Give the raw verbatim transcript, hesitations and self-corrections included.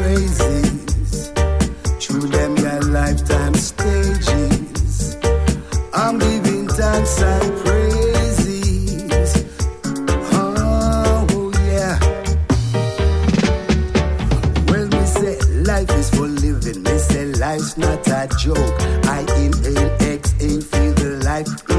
praises through them your lifetime stages. I'm giving thanks and praises. Oh yeah. Well, me say life is for living. Me say life's not a joke. I inhale, exhale, feel the life